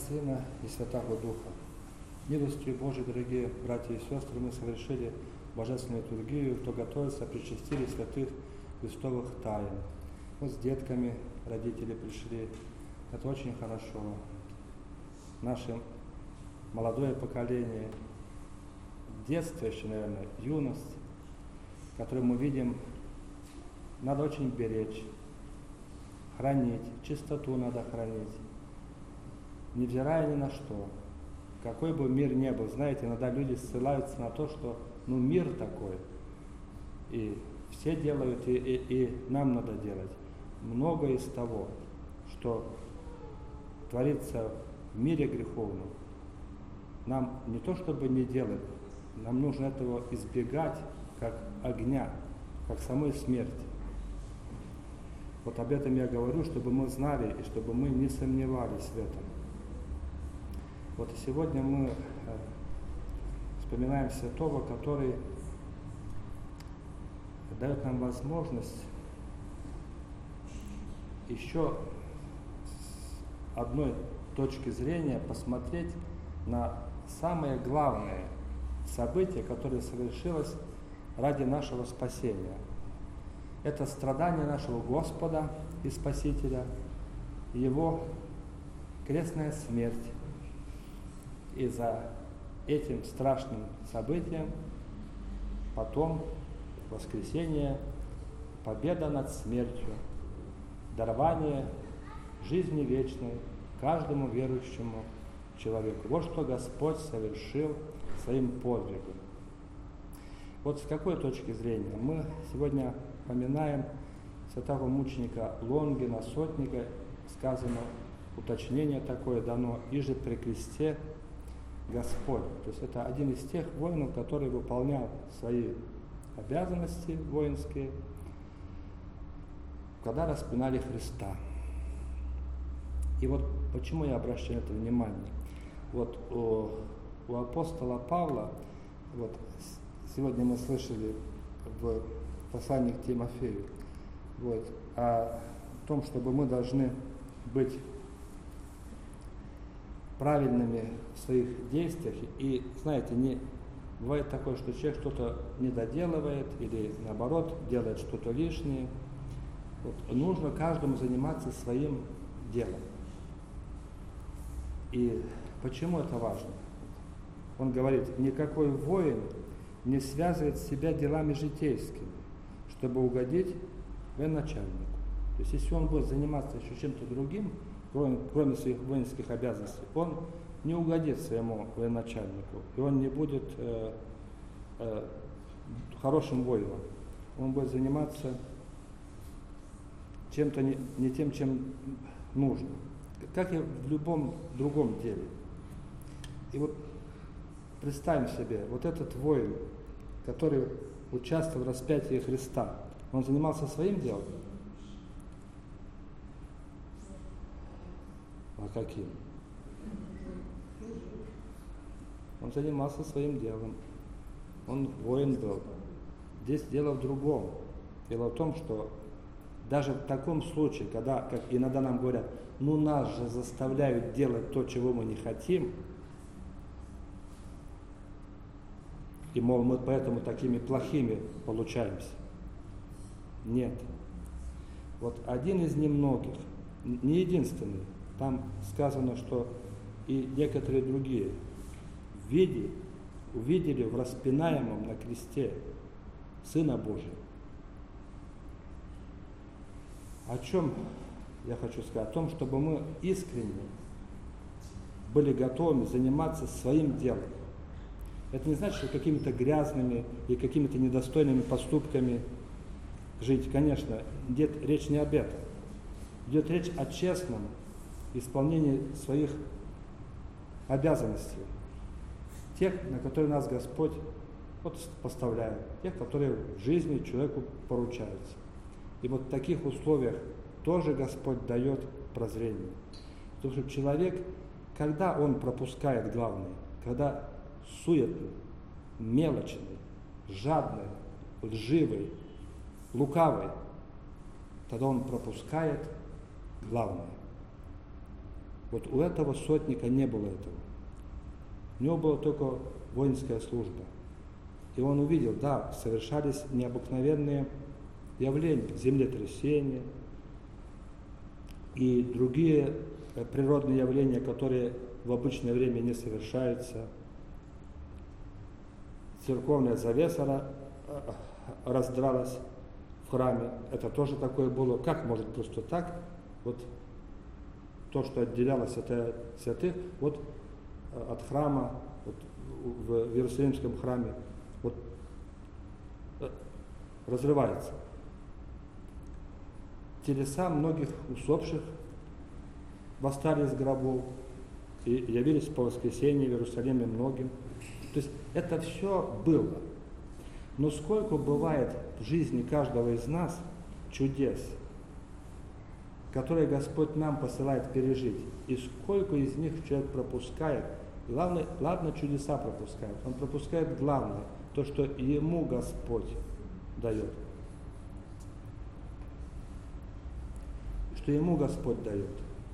Сына и Святого Духа. Милостью Божией, дорогие братья и сестры, мы совершили божественную литургию, кто готовится, причастили святых Христовых тайн. Вот с детками родители пришли. Это очень хорошо. Наше молодое поколение, детство еще, наверное, юность, которую мы видим, надо очень беречь, хранить, чистоту надо хранить, невзирая ни на что. Какой бы мир ни был, знаете, иногда люди ссылаются на то, что мир такой, и все делают, и нам надо делать. Многое из того, что творится в мире греховном, нам не то чтобы не делать, нам нужно этого избегать, как огня, как самой смерти. Вот об этом я говорю, чтобы мы знали и чтобы мы не сомневались в этом. Вот и сегодня мы вспоминаем святого, который дает нам возможность еще с одной точки зрения посмотреть на самое главное событие, которое совершилось ради нашего спасения. Это страдание нашего Господа и Спасителя, Его крестная смерть. И за этим страшным событием потом воскресение, победа над смертью, дарование жизни вечной каждому верующему человеку. Вот что Господь совершил своим подвигом. Вот с какой точки зрения мы сегодня поминаем святого мученика Лонгина, сотника, сказано, уточнение такое дано, иже при кресте Господь. То есть это один из тех воинов, который выполнял свои обязанности воинские, когда распинали Христа. И вот почему я обращаю на это внимание. Вот у апостола Павла, вот сегодня мы слышали в послании к Тимофею, вот, о том, чтобы мы должны быть правильными в своих действиях. И, знаете, не бывает такое, что человек что-то не доделывает или, наоборот, делает что-то лишнее. Вот, нужно каждому заниматься своим делом. И почему это важно? Он говорит, никакой воин не связывает себя делами житейскими, чтобы угодить военачальнику. То есть, если он будет заниматься еще чем-то другим, кроме своих воинских обязанностей, он не угодит своему военачальнику, и он не будет хорошим воином. Он будет заниматься чем-то не тем, чем нужно, как и в любом другом деле. И вот представим себе, вот этот воин, который участвовал в распятии Христа, он занимался своим делом? А каким? Он занимался своим делом. Он воин был. Здесь дело в другом. Дело в том, что даже в таком случае, когда, как иногда нам говорят, нас же заставляют делать то, чего мы не хотим, и, мол, мы поэтому такими плохими получаемся. Нет. Вот один из немногих, не единственный, там сказано, что и некоторые другие увидели в распинаемом на кресте Сына Божия. О чем я хочу сказать? О том, чтобы мы искренне были готовы заниматься своим делом. Это не значит, что какими-то грязными и какими-то недостойными поступками жить. Конечно, идет речь не об этом. Идет речь о честном исполнении своих обязанностей. Тех, на которые нас Господь поставляет. Тех, которые в жизни человеку поручаются. И вот в таких условиях тоже Господь дает прозрение. Потому что человек, когда он пропускает главное, когда суетный, мелочный, жадный, лживый, лукавый, тогда он пропускает главное. Вот у этого сотника не было этого. У него была только воинская служба. И он увидел, да, совершались необыкновенные явления, землетрясения и другие природные явления, которые в обычное время не совершаются. Церковная завеса раздралась в храме. Это тоже такое было. Как может просто так? Вот то, что отделяло святых, вот от храма, вот в Иерусалимском храме, вот разрывается. Телеса многих усопших восстали из гробов и явились по воскресенье в Иерусалиме многим. То есть это все было. Но сколько бывает в жизни каждого из нас чудес, которые Господь нам посылает пережить, и сколько из них человек пропускает. Главное, ладно, чудеса пропускает, он пропускает главное, то, что ему Господь дает. Что ему Господь дает.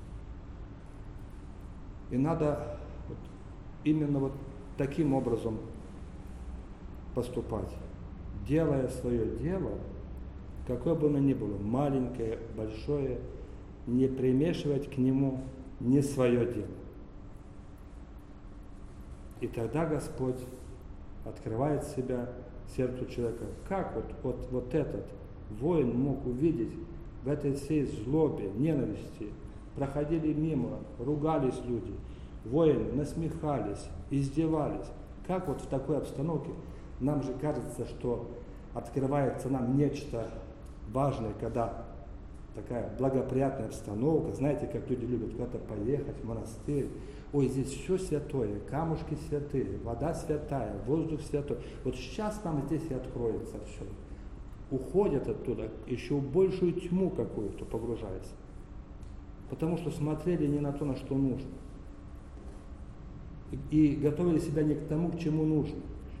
И надо вот именно вот таким образом поступать, делая свое дело, какое бы оно ни было, маленькое, большое, не примешивать к нему не свое дело. И тогда Господь открывает себя сердцу человека. Как вот этот воин мог увидеть в этой всей злобе, ненависти, проходили мимо, ругались люди, воины насмехались, издевались. Как вот в такой обстановке нам же кажется, что открывается нам нечто важное, когда такая благоприятная обстановка, знаете, как люди любят куда-то поехать, в монастырь. Ой, здесь все святое, камушки святые, вода святая, воздух святой. Вот сейчас нам здесь и откроется все. Уходят оттуда, еще в большую тьму какую-то погружаются. Потому что смотрели не на то, на что нужно. И готовили себя не к тому, к чему нужно.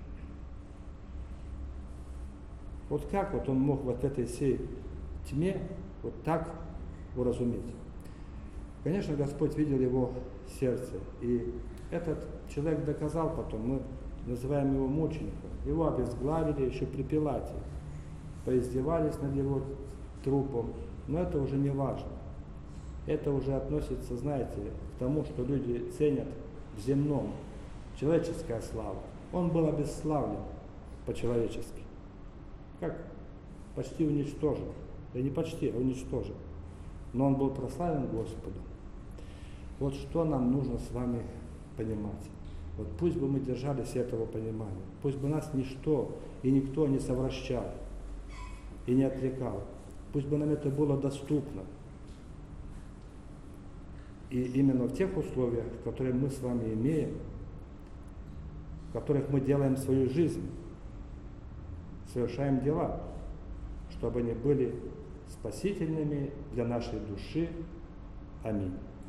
Вот как вот он мог вот в этой всей тьме вот так уразуметь? Конечно, Господь видел его сердце. И этот человек доказал потом, мы называем его мучеником. Его обезглавили еще при Пилате. Поиздевались над его трупом. Но это уже не важно. Это уже относится, знаете, к тому, что люди ценят в земном. Человеческая слава. Он был обесславлен по-человечески. Как? Почти уничтожен. Да не почти, а уничтожен. Но он был прославлен Господом. Вот что нам нужно с вами понимать. Вот пусть бы мы держались этого понимания. Пусть бы нас ничто и никто не совращал и не отвлекал. Пусть бы нам это было доступно. И именно в тех условиях, которые мы с вами имеем, в которых мы делаем свою жизнь, совершаем дела, чтобы они были спасительными для нашей души. Аминь.